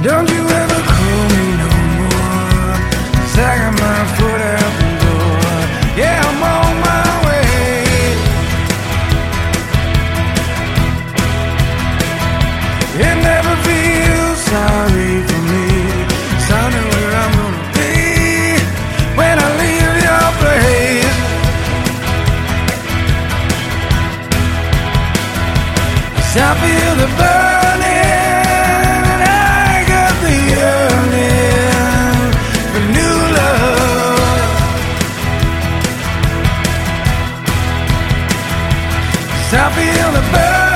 Don't you ever call me no more, 'cause I got my foot out the door. Yeah, I'm on my way. It never feels sorry for me, 'cause I know where I'm gonna be when I leave your place. 'Cause I feel the burning, and I got the yearning for new love. 'Cause I feel the burning.